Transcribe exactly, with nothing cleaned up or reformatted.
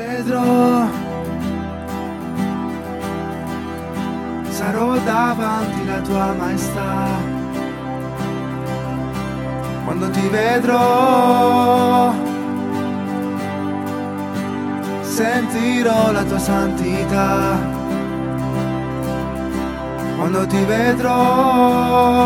vedrò, sarò davanti la tua maestà. Quando ti vedrò, sentirò la tua santità. Quando ti vedrò,